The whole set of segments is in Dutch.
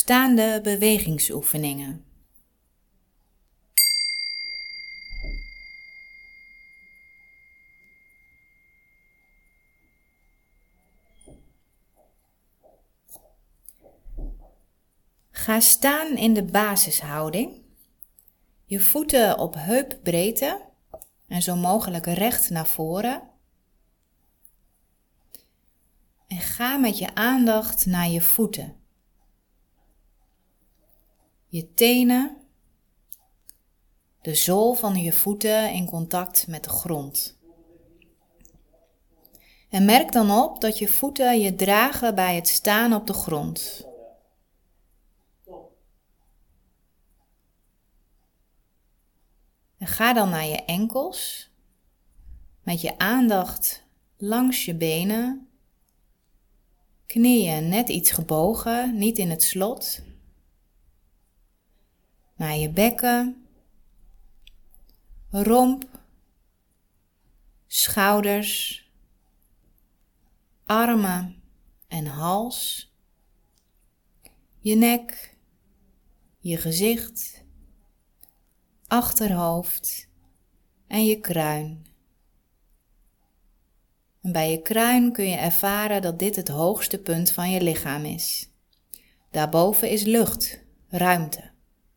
Staande bewegingsoefeningen. Ga staan in de basishouding. Je voeten op heupbreedte en zo mogelijk recht naar voren. En ga met je aandacht naar je voeten. Je tenen, de zool van je voeten in contact met de grond. En merk dan op dat je voeten je dragen bij het staan op de grond. En ga dan naar je enkels, met je aandacht langs je benen, knieën net iets gebogen, niet in het slot. Naar je bekken, romp, schouders, armen en hals, je nek, je gezicht, achterhoofd en je kruin. En bij je kruin kun je ervaren dat dit het hoogste punt van je lichaam is. Daarboven is lucht, ruimte.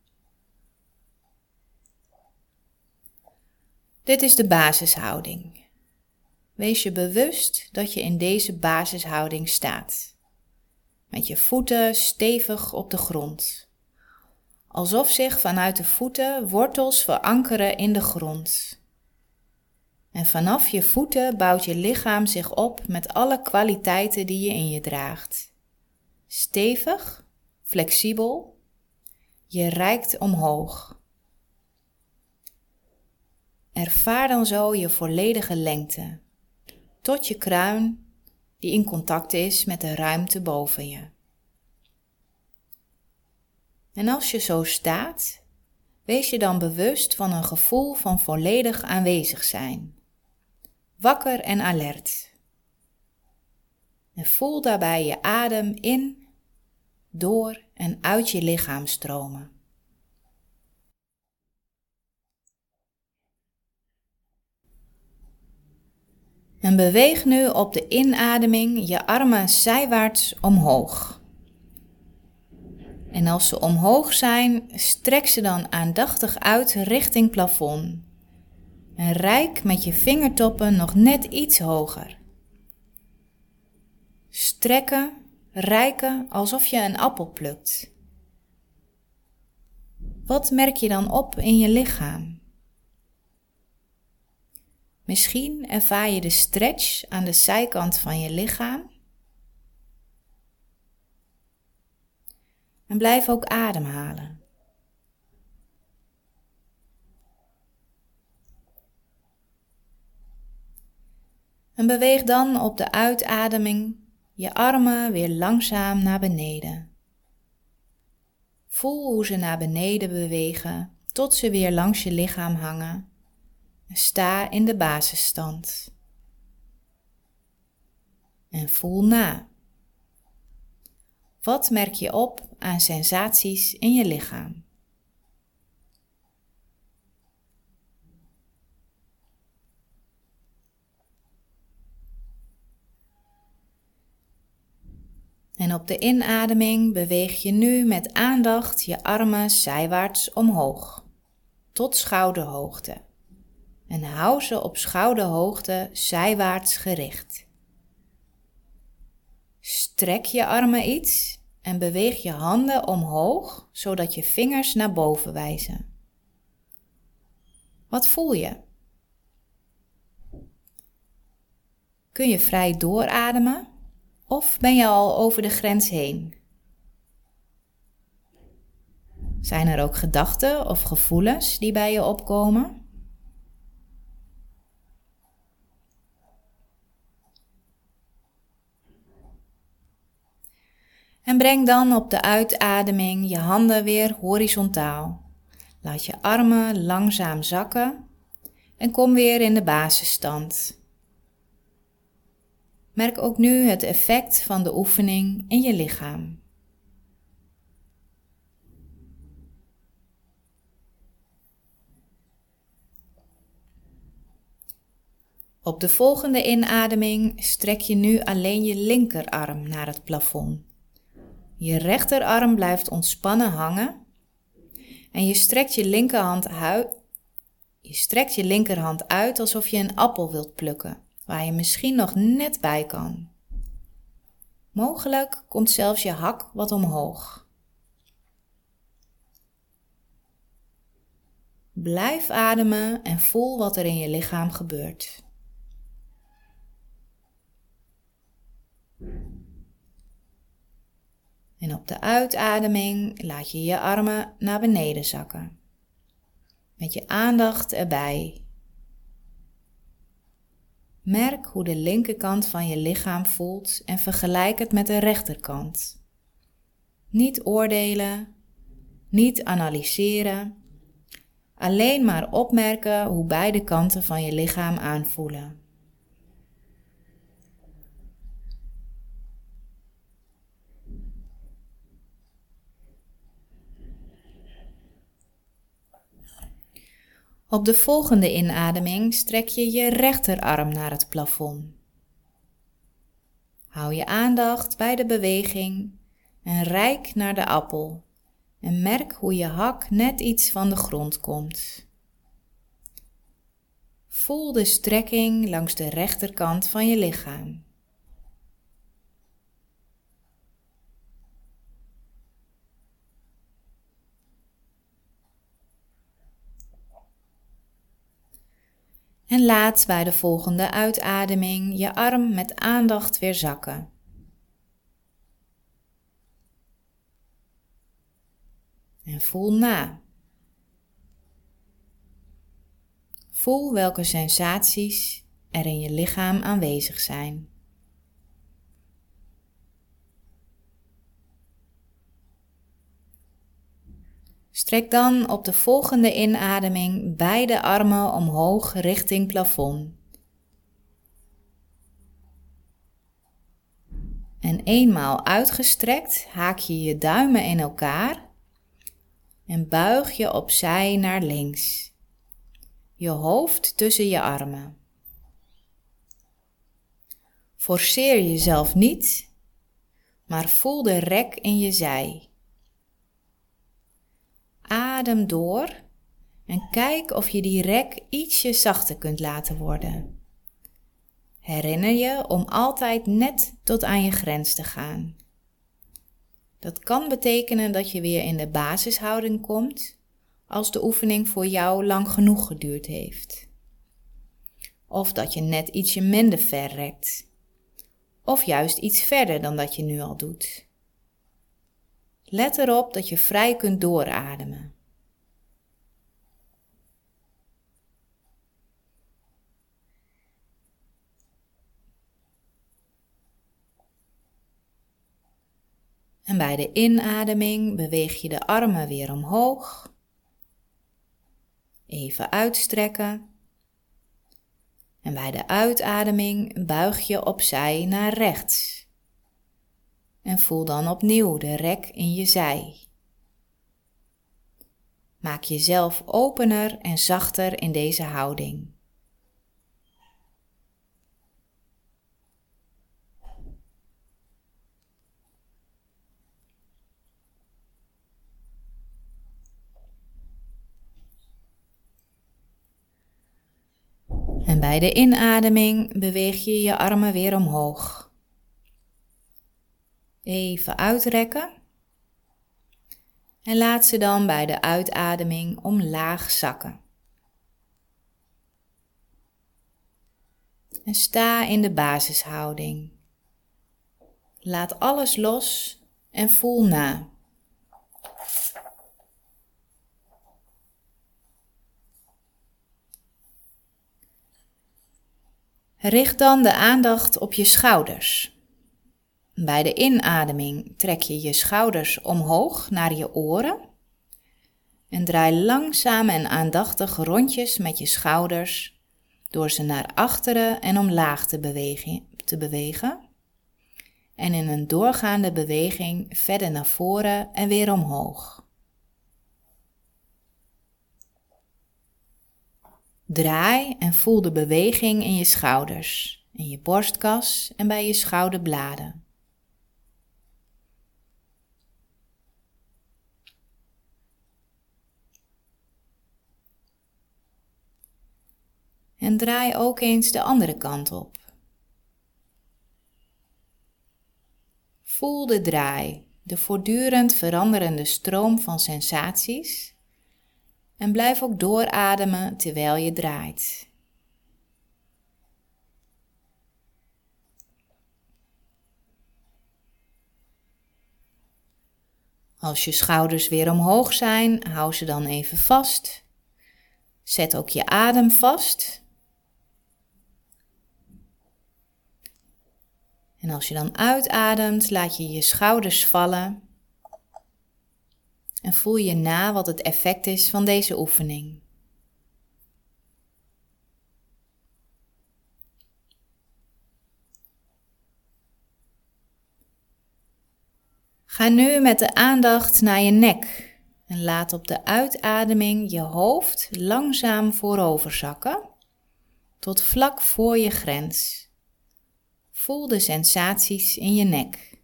Dit is de basishouding. Wees je bewust dat je in deze basishouding staat. Met je voeten stevig op de grond. Alsof zich vanuit de voeten wortels verankeren in de grond. En vanaf je voeten bouwt je lichaam zich op met alle kwaliteiten die je in je draagt. Stevig, flexibel, je reikt omhoog. Ervaar dan zo je volledige lengte, tot je kruin die in contact is met de ruimte boven je. En als je zo staat, wees je dan bewust van een gevoel van volledig aanwezig zijn. Wakker en alert. En voel daarbij je adem in, door en uit je lichaam stromen. En beweeg nu op de inademing je armen zijwaarts omhoog. En als ze omhoog zijn, strek ze dan aandachtig uit richting plafond. En reik met je vingertoppen nog net iets hoger. Strekken, reiken alsof je een appel plukt. Wat merk je dan op in je lichaam? Misschien ervaar je de stretch aan de zijkant van je lichaam. En blijf ook ademhalen. En beweeg dan op de uitademing je armen weer langzaam naar beneden. Voel hoe ze naar beneden bewegen tot ze weer langs je lichaam hangen. Sta in de basisstand. En voel na. Wat merk je op aan sensaties in je lichaam? En op de inademing beweeg je nu met aandacht je armen zijwaarts omhoog, tot schouderhoogte. En hou ze op schouderhoogte zijwaarts gericht. Strek je armen iets en beweeg je handen omhoog, zodat je vingers naar boven wijzen. Wat voel je? Kun je vrij doorademen of ben je al over de grens heen? Zijn er ook gedachten of gevoelens die bij je opkomen? En breng dan op de uitademing je handen weer horizontaal. Laat je armen langzaam zakken en kom weer in de basisstand. Merk ook nu het effect van de oefening in je lichaam. Op de volgende inademing strek je nu alleen je linkerarm naar het plafond. Je rechterarm blijft ontspannen hangen en je strekt je linkerhand uit alsof je een appel wilt plukken, waar je misschien nog net bij kan. Mogelijk komt zelfs je hak wat omhoog. Blijf ademen en voel wat er in je lichaam gebeurt. En op de uitademing laat je je armen naar beneden zakken. Met je aandacht erbij. Merk hoe de linkerkant van je lichaam voelt en vergelijk het met de rechterkant. Niet oordelen, niet analyseren, alleen maar opmerken hoe beide kanten van je lichaam aanvoelen. Op de volgende inademing strek je je rechterarm naar het plafond. Hou je aandacht bij de beweging en reik naar de appel en merk hoe je hak net iets van de grond komt. Voel de strekking langs de rechterkant van je lichaam. En laat bij de volgende uitademing je arm met aandacht weer zakken. En voel na. Voel welke sensaties er in je lichaam aanwezig zijn. Strek dan op de volgende inademing beide armen omhoog richting plafond. En eenmaal uitgestrekt haak je je duimen in elkaar en buig je opzij naar links. Je hoofd tussen je armen. Forceer jezelf niet, maar voel de rek in je zij. Adem door en kijk of je die rek ietsje zachter kunt laten worden. Herinner je om altijd net tot aan je grens te gaan. Dat kan betekenen dat je weer in de basishouding komt als de oefening voor jou lang genoeg geduurd heeft. Of dat je net ietsje minder ver rekt. Of juist iets verder dan dat je nu al doet. Let erop dat je vrij kunt doorademen. En bij de inademing beweeg je de armen weer omhoog. Even uitstrekken. En bij de uitademing buig je opzij naar rechts. En voel dan opnieuw de rek in je zij. Maak jezelf opener en zachter in deze houding. En bij de inademing beweeg je je armen weer omhoog. Even uitrekken. En laat ze dan bij de uitademing omlaag zakken. En sta in de basishouding. Laat alles los en voel na. Richt dan de aandacht op je schouders. Bij de inademing trek je je schouders omhoog naar je oren en draai langzaam en aandachtig rondjes met je schouders door ze naar achteren en omlaag te bewegen en in een doorgaande beweging verder naar voren en weer omhoog. Draai en voel de beweging in je schouders, in je borstkas en bij je schouderbladen. En draai ook eens de andere kant op. Voel de draai, de voortdurend veranderende stroom van sensaties en blijf ook doorademen terwijl je draait. Als je schouders weer omhoog zijn, hou ze dan even vast. Zet ook je adem vast. En als je dan uitademt, laat je je schouders vallen en voel je na wat het effect is van deze oefening. Ga nu met de aandacht naar je nek en laat op de uitademing je hoofd langzaam voorover zakken tot vlak voor je grens. Voel de sensaties in je nek.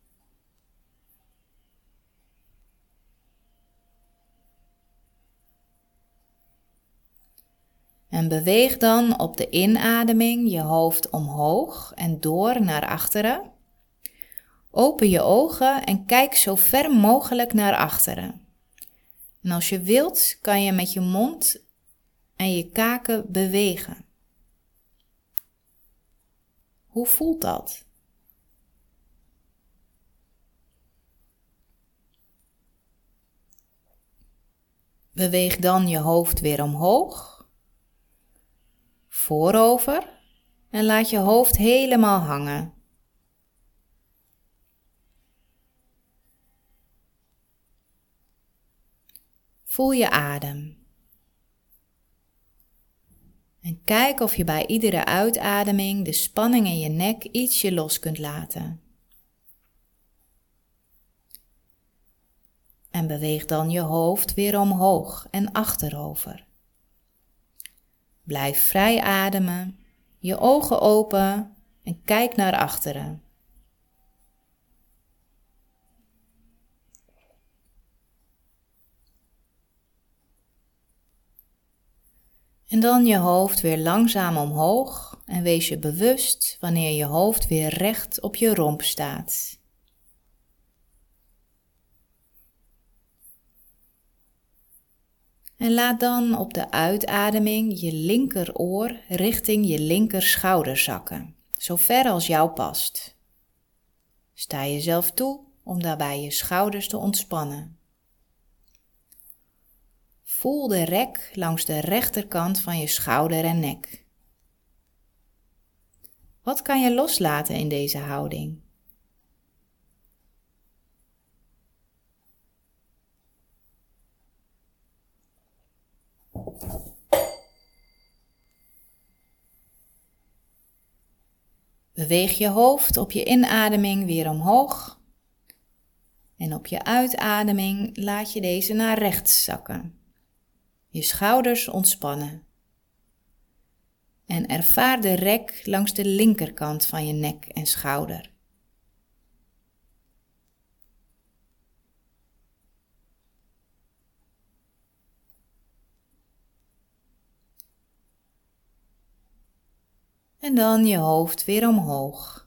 En beweeg dan op de inademing je hoofd omhoog en door naar achteren. Open je ogen en kijk zo ver mogelijk naar achteren. En als je wilt, kan je met je mond en je kaken bewegen. Hoe voelt dat? Beweeg dan je hoofd weer omhoog, voorover en laat je hoofd helemaal hangen. Voel je adem. En kijk of je bij iedere uitademing de spanning in je nek ietsje los kunt laten. En beweeg dan je hoofd weer omhoog en achterover. Blijf vrij ademen, je ogen open en kijk naar achteren. En dan je hoofd weer langzaam omhoog en wees je bewust wanneer je hoofd weer recht op je romp staat. En laat dan op de uitademing je linkeroor richting je linkerschouder zakken, zo ver als jou past. Sta jezelf toe om daarbij je schouders te ontspannen. Voel de rek langs de rechterkant van je schouder en nek. Wat kan je loslaten in deze houding? Beweeg je hoofd op je inademing weer omhoog en op je uitademing laat je deze naar rechts zakken. Je schouders ontspannen. En ervaar de rek langs de linkerkant van je nek en schouder. En dan je hoofd weer omhoog.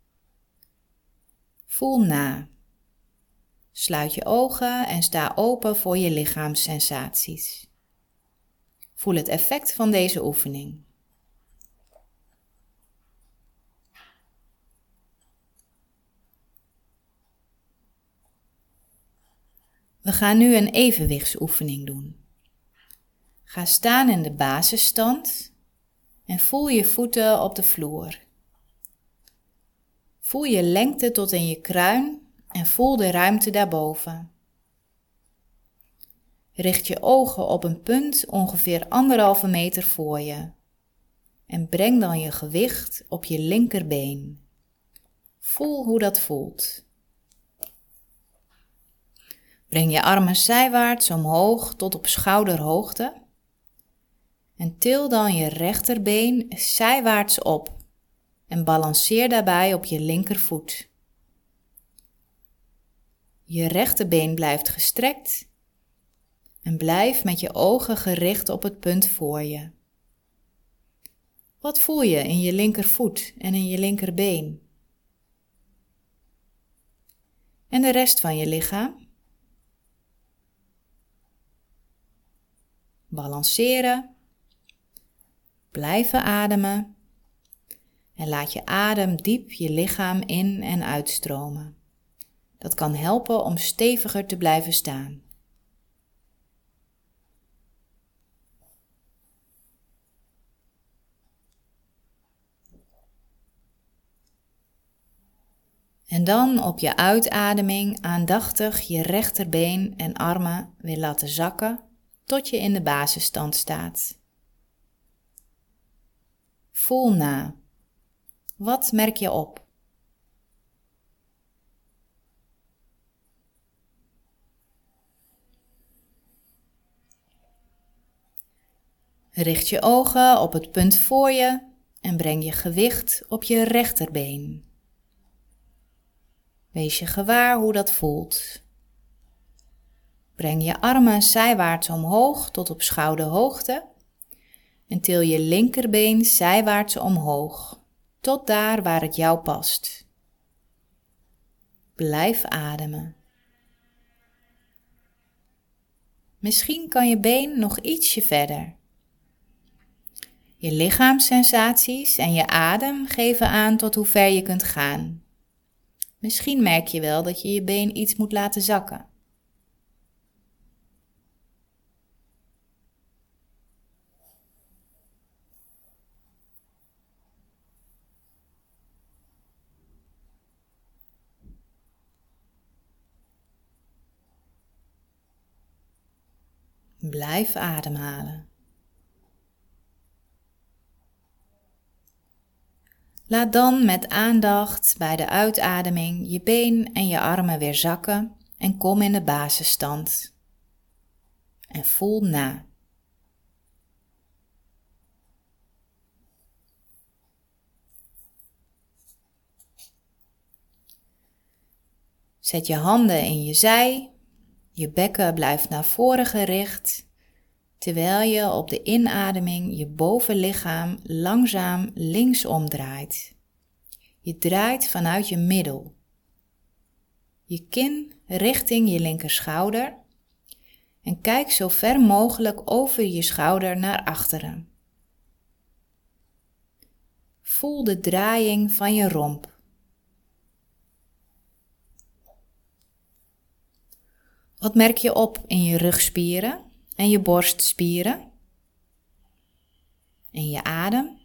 Voel na. Sluit je ogen en sta open voor je lichaamssensaties. Voel het effect van deze oefening. We gaan nu een evenwichtsoefening doen. Ga staan in de basisstand en voel je voeten op de vloer. Voel je lengte tot in je kruin en voel de ruimte daarboven. Richt je ogen op een punt ongeveer 1,5 meter voor je en breng dan je gewicht op je linkerbeen. Voel hoe dat voelt. Breng je armen zijwaarts omhoog tot op schouderhoogte En til dan je rechterbeen zijwaarts op en balanceer daarbij op je linkervoet. Je rechterbeen blijft gestrekt en blijf met je ogen gericht op het punt voor je. Wat voel je in je linkervoet en in je linkerbeen? En de rest van je lichaam? Balanceren, blijven ademen en laat je adem diep je lichaam in- en uitstromen. Dat kan helpen om steviger te blijven staan. En dan op je uitademing aandachtig je rechterbeen en armen weer laten zakken tot je in de basisstand staat. Voel na. Wat merk je op? Richt je ogen op het punt voor je en breng je gewicht op je rechterbeen. Wees je gewaar hoe dat voelt. Breng je armen zijwaarts omhoog tot op schouderhoogte en til je linkerbeen zijwaarts omhoog, tot daar waar het jou past. Blijf ademen. Misschien kan je been nog ietsje verder. Je lichaamssensaties en je adem geven aan tot hoe ver je kunt gaan. Misschien merk je wel dat je je been iets moet laten zakken. Blijf ademhalen. Laat dan met aandacht bij de uitademing je been en je armen weer zakken en kom in de basisstand. En voel na. Zet je handen in je zij, je bekken blijft naar voren gericht, terwijl je op de inademing je bovenlichaam langzaam linksom draait. Je draait vanuit je middel. Je kin richting je linkerschouder en kijk zo ver mogelijk over je schouder naar achteren. Voel de draaiing van je romp. Wat merk je op in je rugspieren en je borstspieren? En je adem?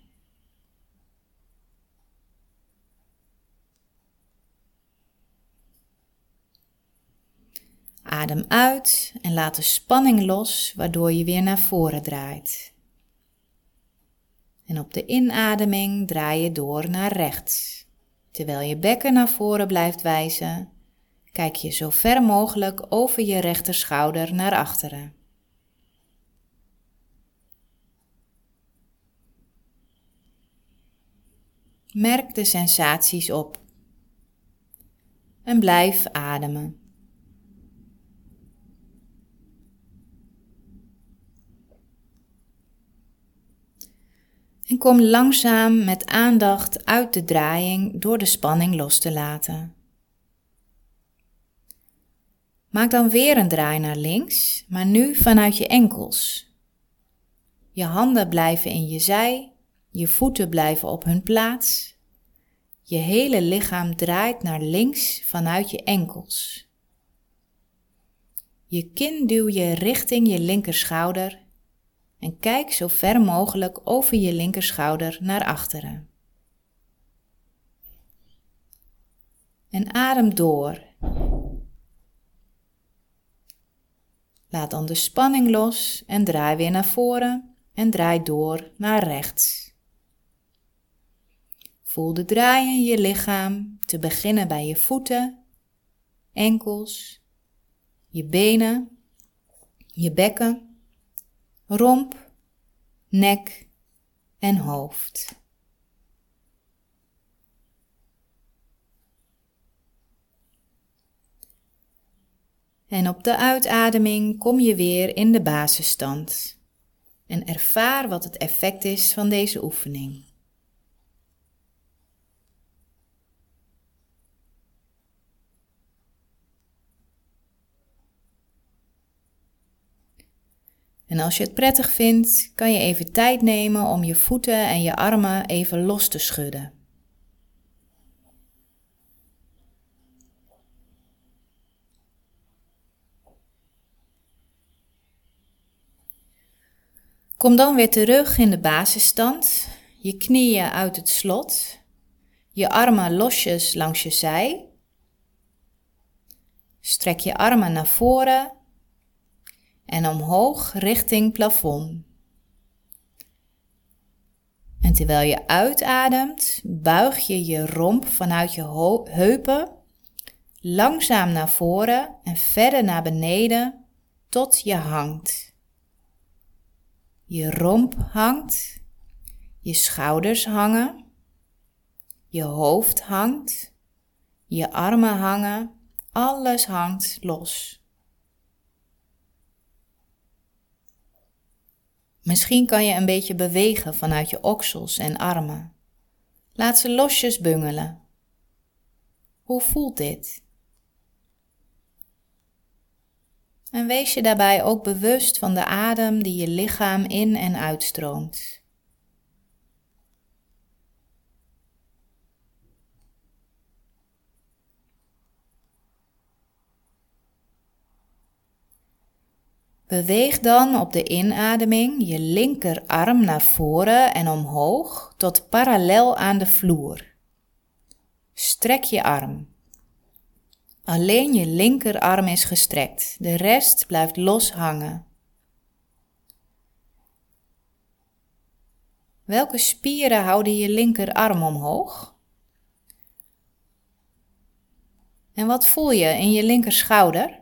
Adem uit en laat de spanning los, waardoor je weer naar voren draait. En op de inademing draai je door naar rechts. Terwijl je bekken naar voren blijft wijzen, kijk je zo ver mogelijk over je rechterschouder naar achteren. Merk de sensaties op. En blijf ademen. En kom langzaam met aandacht uit de draaiing door de spanning los te laten. Maak dan weer een draai naar links, maar nu vanuit je enkels. Je handen blijven in je zij, je voeten blijven op hun plaats. Je hele lichaam draait naar links vanuit je enkels. Je kin duw je richting je linkerschouder en kijk zo ver mogelijk over je linkerschouder naar achteren. En adem door. Laat dan de spanning los en draai weer naar voren en draai door naar rechts. Voel de draai in je lichaam, te beginnen bij je voeten, enkels, je benen, je bekken, romp, nek en hoofd. En op de uitademing kom je weer in de basisstand en ervaar wat het effect is van deze oefening. En als je het prettig vindt, kan je even tijd nemen om je voeten en je armen even los te schudden. Kom dan weer terug in de basisstand, je knieën uit het slot, je armen losjes langs je zij. Strek je armen naar voren en omhoog richting plafond. En terwijl je uitademt, buig je je romp vanuit je heupen langzaam naar voren en verder naar beneden tot je hangt. Je romp hangt, je schouders hangen, je hoofd hangt, je armen hangen, alles hangt los. Misschien kan je een beetje bewegen vanuit je oksels en armen. Laat ze losjes bungelen. Hoe voelt dit? En wees je daarbij ook bewust van de adem die je lichaam in- en uitstroomt. Beweeg dan op de inademing je linkerarm naar voren en omhoog tot parallel aan de vloer. Strek je arm. Alleen je linkerarm is gestrekt, de rest blijft los hangen. Welke spieren houden je linkerarm omhoog? En wat voel je in je linkerschouder?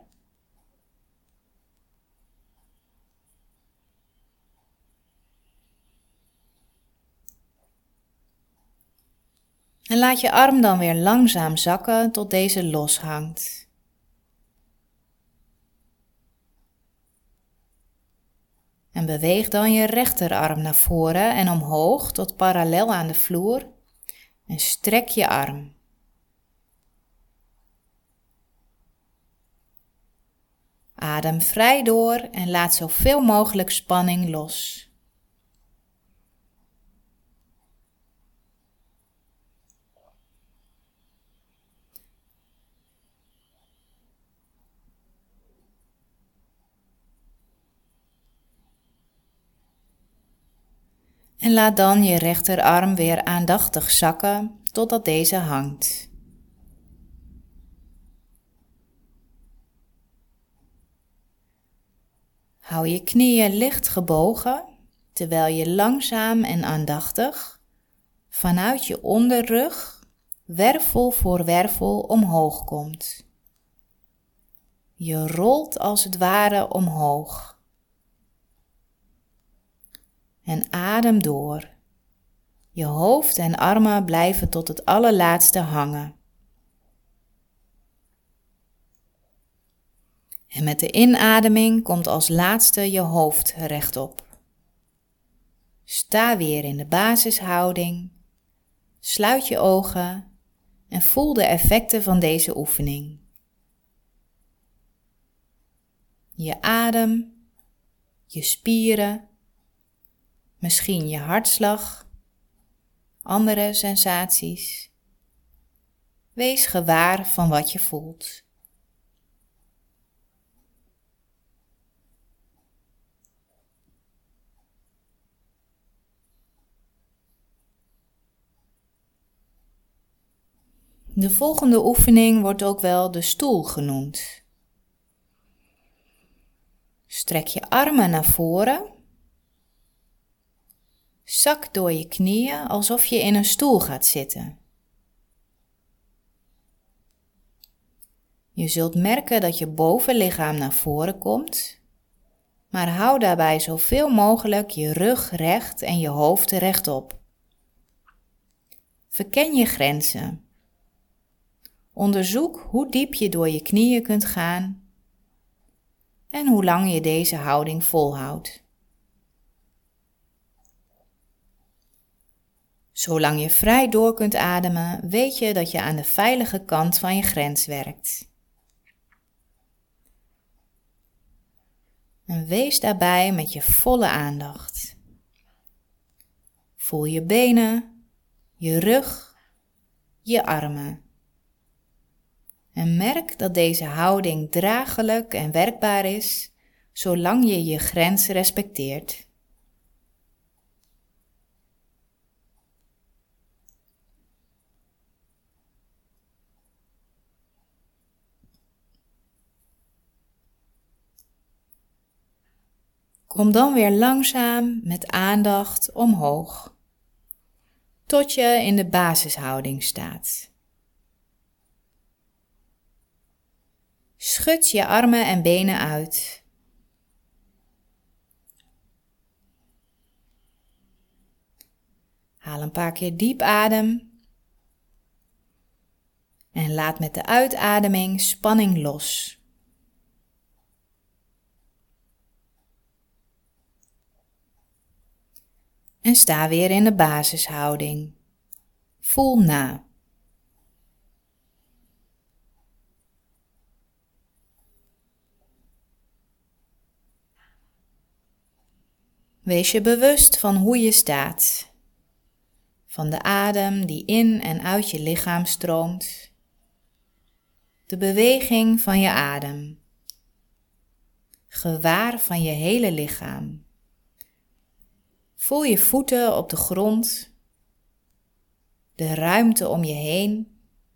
En laat je arm dan weer langzaam zakken tot deze loshangt. En beweeg dan je rechterarm naar voren en omhoog tot parallel aan de vloer en strek je arm. Adem vrij door en laat zoveel mogelijk spanning los. En laat dan je rechterarm weer aandachtig zakken totdat deze hangt. Hou je knieën licht gebogen, terwijl je langzaam en aandachtig vanuit je onderrug wervel voor wervel omhoog komt. Je rolt als het ware omhoog. En adem door. Je hoofd en armen blijven tot het allerlaatste hangen. En met de inademing komt als laatste je hoofd rechtop. Sta weer in de basishouding. Sluit je ogen en voel de effecten van deze oefening. Je adem, je spieren, misschien je hartslag, andere sensaties. Wees gewaar van wat je voelt. De volgende oefening wordt ook wel de stoel genoemd. Strek je armen naar voren. Zak door je knieën alsof je in een stoel gaat zitten. Je zult merken dat je bovenlichaam naar voren komt maar hou daarbij zoveel mogelijk je rug recht en je hoofd rechtop. Verken je grenzen. Onderzoek hoe diep je door je knieën kunt gaan en hoe lang je deze houding volhoudt. Zolang je vrij door kunt ademen, weet je dat je aan de veilige kant van je grens werkt. En wees daarbij met je volle aandacht. Voel je benen, je rug, je armen. En merk dat deze houding draaglijk en werkbaar is, zolang je je grens respecteert. Kom dan weer langzaam met aandacht omhoog, tot je in de basishouding staat. Schud je armen en benen uit. Haal een paar keer diep adem en laat met de uitademing spanning los. En sta weer in de basishouding. Voel na. Wees je bewust van hoe je staat, van de adem die in en uit je lichaam stroomt, de beweging van je adem, gewaar van je hele lichaam. Voel je voeten op de grond, de ruimte om je heen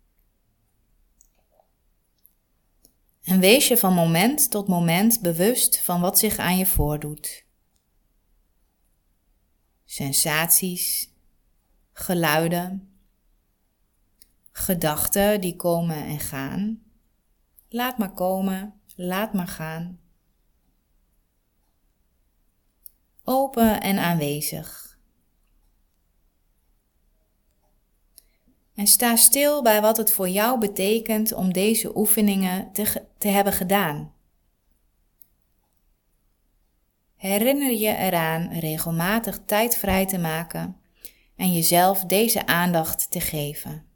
en wees je van moment tot moment bewust van wat zich aan je voordoet. Sensaties, geluiden, gedachten die komen en gaan. Laat maar komen, laat maar gaan. Open en aanwezig. En sta stil bij wat het voor jou betekent om deze oefeningen te hebben gedaan. Herinner je eraan regelmatig tijd vrij te maken en jezelf deze aandacht te geven.